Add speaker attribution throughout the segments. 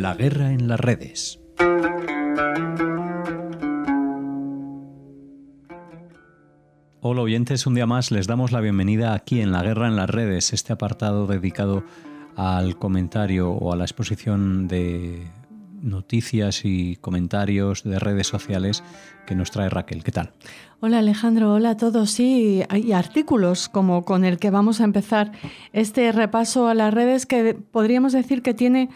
Speaker 1: La guerra en las redes. Hola oyentes, un día más les damos la bienvenida aquí en La guerra en las redes, este apartado dedicado al comentario o a la exposición de noticias y comentarios de redes sociales que nos trae Raquel. ¿Qué tal?
Speaker 2: Hola Alejandro, hola a todos. Sí, hay artículos como con el que vamos a empezar este repaso a las redes que podríamos decir que tiene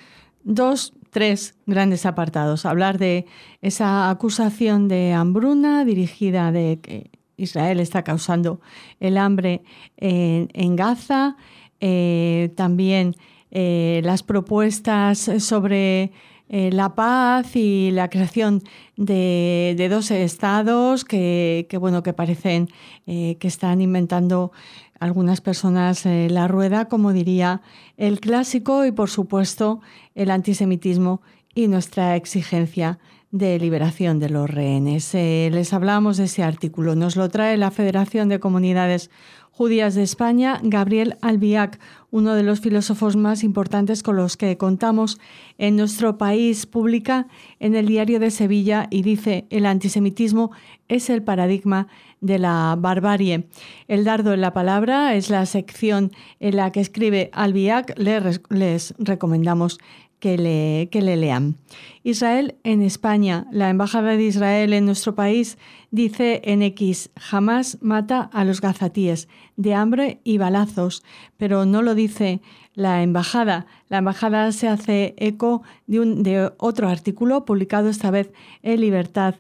Speaker 2: tres grandes apartados. Hablar de esa acusación de hambruna dirigida de que Israel está causando el hambre en Gaza, también las propuestas sobre la paz y la creación de dos estados que parecen que están inventando algunas personas la rueda, como diría el clásico, y por supuesto el antisemitismo y nuestra exigencia de liberación de los rehenes. Les hablamos de ese artículo. Nos lo trae la Federación de Comunidades Judías de España, Gabriel Albiac, uno de los filósofos más importantes con los que contamos en nuestro país. Publica en el Diario de Sevilla y dice: el antisemitismo es el paradigma de la barbarie. El dardo en la palabra es la sección en la que escribe Albiac. Les recomendamos que le lean. Israel en España. La Embajada de Israel en nuestro país dice en X: Hamás mata a los gazatíes de hambre y balazos. Pero no lo dice la Embajada. La Embajada se hace eco de otro artículo publicado esta vez en Libertad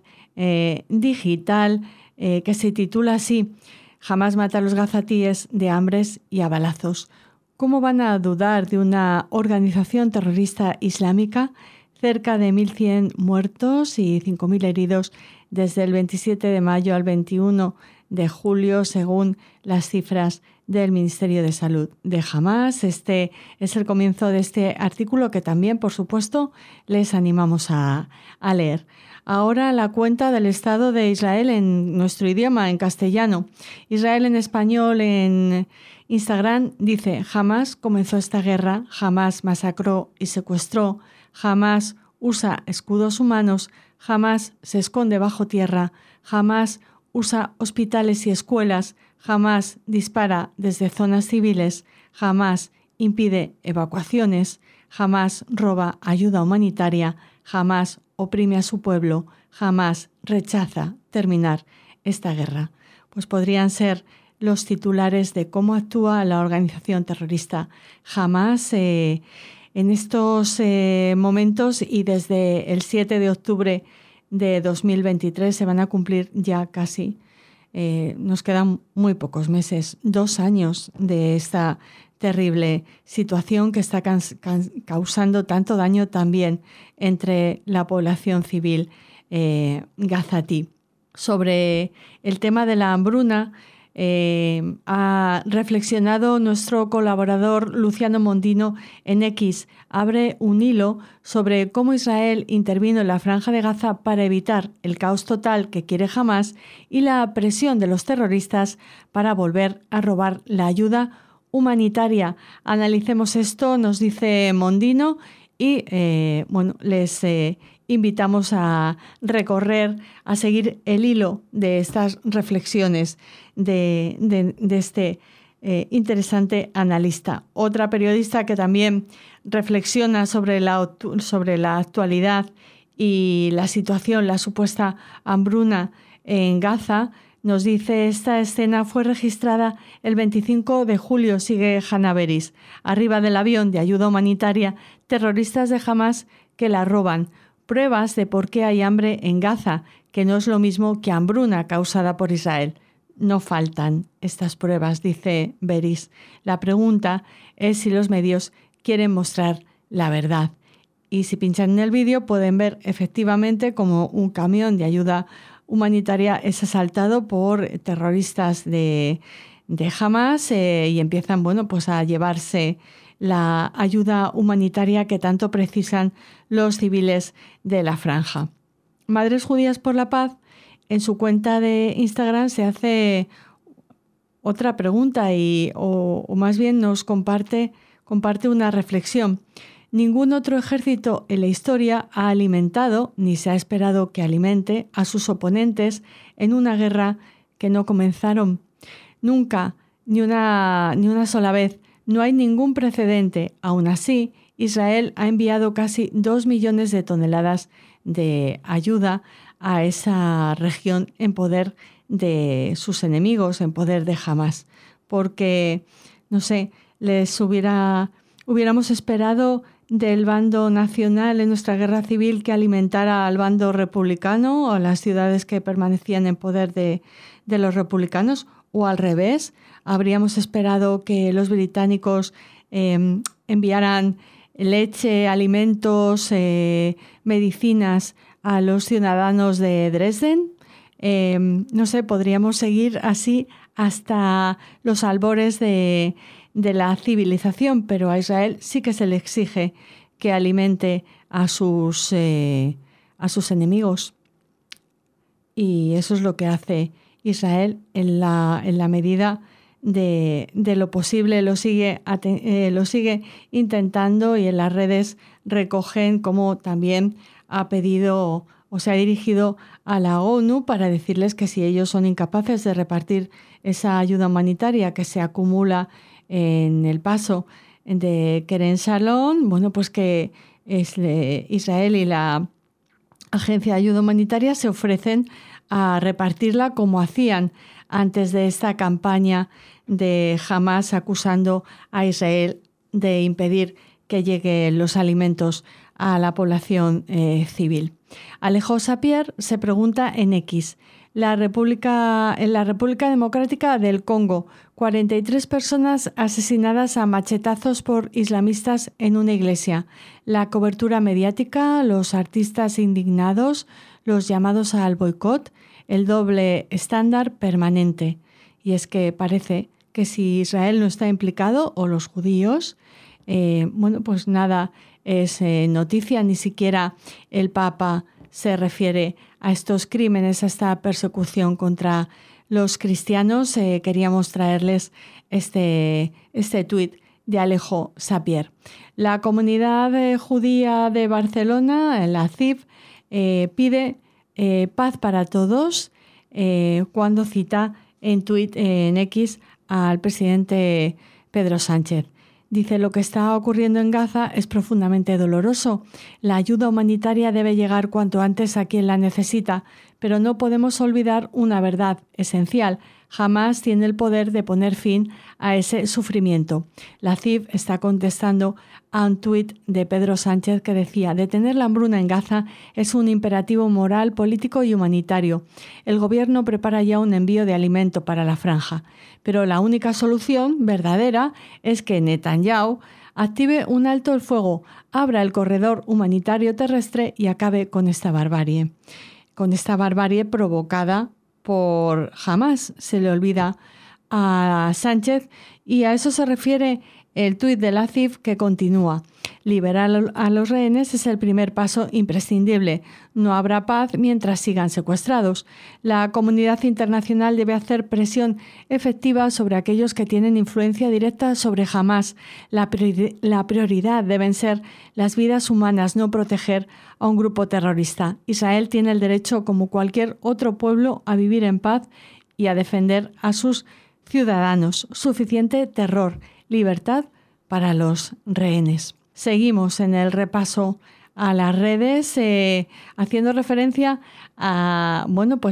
Speaker 2: Digital que se titula así: Hamás mata a los gazatíes de hambres y a balazos. ¿Cómo van a dudar de una organización terrorista islámica? Cerca de 1.100 muertos y 5.000 heridos desde el 27 de mayo al 21 de julio, según las cifras del Ministerio de Salud de Hamás. Este es el comienzo de este artículo que también, por supuesto, les animamos a leer. Ahora la cuenta del Estado de Israel en nuestro idioma, en castellano. Israel en español en Instagram dice: Hamás comenzó esta guerra, Hamás masacró y secuestró, Hamás usa escudos humanos, Hamás se esconde bajo tierra, Hamás usa hospitales y escuelas, Hamás dispara desde zonas civiles, Hamás impide evacuaciones, Hamás roba ayuda humanitaria, Hamás oprime a su pueblo, Hamás rechaza terminar esta guerra. Pues podrían ser los titulares de cómo actúa la organización terrorista Hamás en estos momentos, y desde el 7 de octubre de 2023 se van a cumplir ya casi, nos quedan muy pocos meses, 2 años de esta terrible situación que está causando tanto daño también entre la población civil gazatí. Sobre el tema de la hambruna, ha reflexionado nuestro colaborador Luciano Mondino en X. Abre un hilo sobre cómo Israel intervino en la Franja de Gaza para evitar el caos total que quiere Hamás y la presión de los terroristas para volver a robar la ayuda humanitaria. Analicemos esto, nos dice Mondino, y les invitamos a recorrer, a seguir el hilo de estas reflexiones de este interesante analista. Otra periodista que también reflexiona sobre la actualidad y la situación, la supuesta hambruna en Gaza, nos dice: esta escena fue registrada el 25 de julio, sigue Hannah Beris. Arriba del avión de ayuda humanitaria, terroristas de Hamás que la roban. Pruebas de por qué hay hambre en Gaza, que no es lo mismo que hambruna causada por Israel. No faltan estas pruebas, dice Beris. La pregunta es si los medios quieren mostrar la verdad. Y si pinchan en el vídeo pueden ver efectivamente como un camión de ayuda humanitaria es asaltado por terroristas de Hamás y empiezan a llevarse la ayuda humanitaria que tanto precisan los civiles de la franja. Madres Judías por la Paz, en su cuenta de Instagram, se hace otra pregunta o más bien nos comparte una reflexión. Ningún otro ejército en la historia ha alimentado, ni se ha esperado que alimente, a sus oponentes en una guerra que no comenzaron. Nunca, ni una sola vez. No hay ningún precedente. Aún así, Israel ha enviado casi 2 millones de toneladas de ayuda a esa región en poder de sus enemigos, en poder de Hamás. Porque, no sé, hubiéramos esperado del bando nacional en nuestra guerra civil que alimentara al bando republicano o a las ciudades que permanecían en poder de los republicanos, o al revés. Habríamos esperado que los británicos enviaran leche, alimentos, medicinas a los ciudadanos de Dresden. No sé, podríamos seguir así hasta los albores de la civilización, pero a Israel sí que se le exige que alimente a sus enemigos. Y eso es lo que hace Israel en la medida de lo posible, lo sigue intentando, y en las redes recogen como también ha pedido o se ha dirigido a la ONU para decirles que si ellos son incapaces de repartir esa ayuda humanitaria que se acumula en el paso de Kerem Shalom, bueno, pues que Israel y la Agencia de Ayuda Humanitaria se ofrecen a repartirla como hacían antes de esta campaña de Hamás acusando a Israel de impedir que lleguen los alimentos a la población civil. Alejo Sapir se pregunta en X. En la República Democrática del Congo, 43 personas asesinadas a machetazos por islamistas en una iglesia. La cobertura mediática, los artistas indignados, los llamados al boicot, el doble estándar permanente. Y es que parece que si Israel no está implicado, o los judíos, bueno, pues nada es noticia, ni siquiera el Papa se refiere a estos crímenes, a esta persecución contra los cristianos. Queríamos traerles este tuit de Alejo Sapir. La comunidad judía de Barcelona, la CIF, pide paz para todos cuando cita en tuit en X al presidente Pedro Sánchez. Dice: lo que está ocurriendo en Gaza es profundamente doloroso. La ayuda humanitaria debe llegar cuanto antes a quien la necesita, pero no podemos olvidar una verdad esencial. Jamás tiene el poder de poner fin a ese sufrimiento. La CIF está contestando a un tuit de Pedro Sánchez que decía: detener la hambruna en Gaza es un imperativo moral, político y humanitario. El gobierno prepara ya un envío de alimento para la franja, pero la única solución verdadera es que Netanyahu active un alto el fuego, abra el corredor humanitario terrestre y acabe con esta barbarie. Con esta barbarie provocada por Hamás. Se le olvida a Sánchez, y a eso se refiere el tuit de la CIF, que continúa: liberar a los rehenes es el primer paso imprescindible. No habrá paz mientras sigan secuestrados. La comunidad internacional debe hacer presión efectiva sobre aquellos que tienen influencia directa sobre Hamás. La prioridad deben ser las vidas humanas, no proteger a un grupo terrorista. Israel tiene el derecho, como cualquier otro pueblo, a vivir en paz y a defender a sus ciudadanos. Suficiente terror, libertad para los rehenes. Seguimos en el repaso a las redes, haciendo referencia a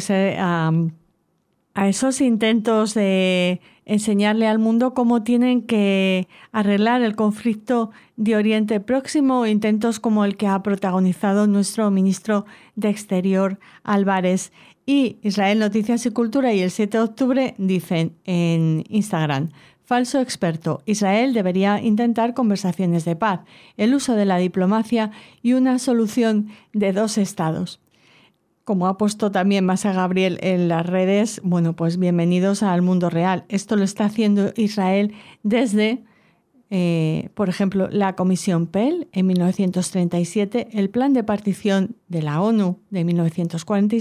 Speaker 2: esos intentos de enseñarle al mundo cómo tienen que arreglar el conflicto de Oriente Próximo, intentos como el que ha protagonizado nuestro ministro de Exterior, Álvarez. Y Israel Noticias y Cultura y el 7 de octubre dicen en Instagram: falso experto, Israel debería intentar conversaciones de paz, el uso de la diplomacia y una solución de 2 estados. Como ha puesto también Masa Gabriel en las redes, bueno, pues bienvenidos al mundo real. Esto lo está haciendo Israel desde, por ejemplo, la Comisión Pell en 1937, el Plan de Partición de la ONU de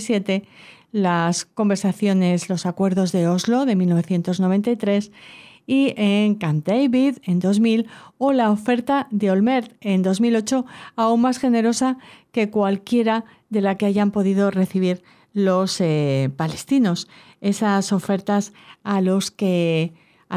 Speaker 2: 1947, las conversaciones, los acuerdos de Oslo de 1993 y en Camp David en 2000, o la oferta de Olmert en 2008, aún más generosa que cualquiera de la que hayan podido recibir los palestinos. Esas ofertas a las que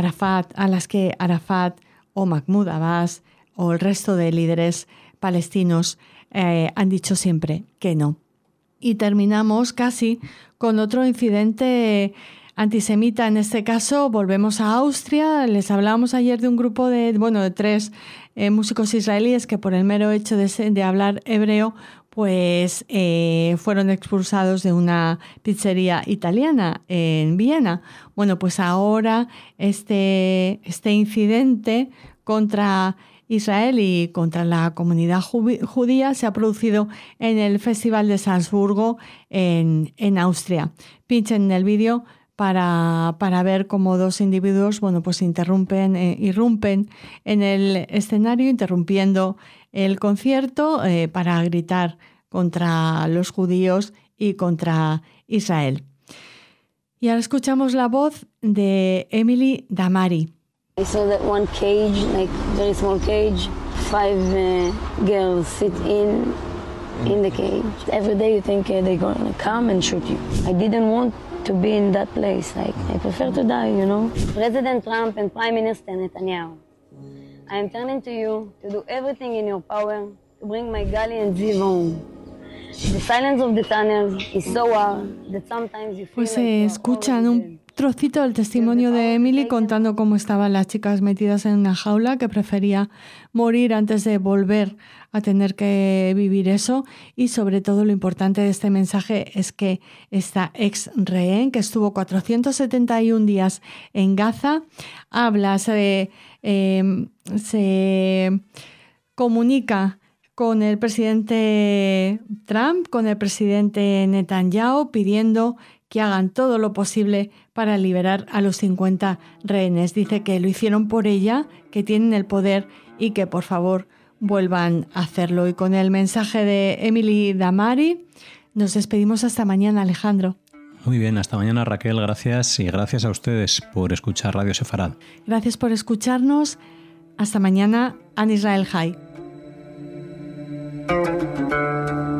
Speaker 2: Arafat o Mahmoud Abbas o el resto de líderes palestinos han dicho siempre que no. Y terminamos casi con otro incidente antisemita. En este caso volvemos a Austria. Les hablábamos ayer de un grupo de 3 músicos israelíes que por el mero hecho de hablar hebreo pues fueron expulsados de una pizzería italiana en Viena. Bueno, pues ahora este incidente contra Israel y contra la comunidad judía se ha producido en el Festival de Salzburgo en Austria. Pinchen el vídeo para ver cómo 2 individuos pues irrumpen en el escenario, interrumpiendo el concierto para gritar contra los judíos y contra Israel. Y ahora escuchamos la voz de Emily Damari.
Speaker 3: I saw that one cage, like very small cage, 5 girls sit in the cage. Every day you think they're going to come and shoot you. I didn't want to be in that place. Like, I prefer to die, you know. President Trump and Prime Minister Netanyahu, I am turning to you to do everything in your power to bring my Gali and Ziv home. The silence of the tunnel is so hard that sometimes you feel
Speaker 2: pues se escuchan un trocito del testimonio de Emily contando cómo estaban las chicas metidas en una jaula, que prefería morir antes de volver a tener que vivir eso. Y sobre todo lo importante de este mensaje es que esta ex rehén, que estuvo 471 días en Gaza, se comunica con el presidente Trump, con el presidente Netanyahu, pidiendo que hagan todo lo posible para liberar a los 50 rehenes. Dice que lo hicieron por ella, que tienen el poder y que por favor vuelvan a hacerlo. Y con el mensaje de Emily Damari nos despedimos hasta mañana, Alejandro.
Speaker 1: Muy bien, hasta mañana, Raquel, gracias, y gracias a ustedes por escuchar Radio Sefarad.
Speaker 2: Gracias por escucharnos. Hasta mañana, An Israel Chai.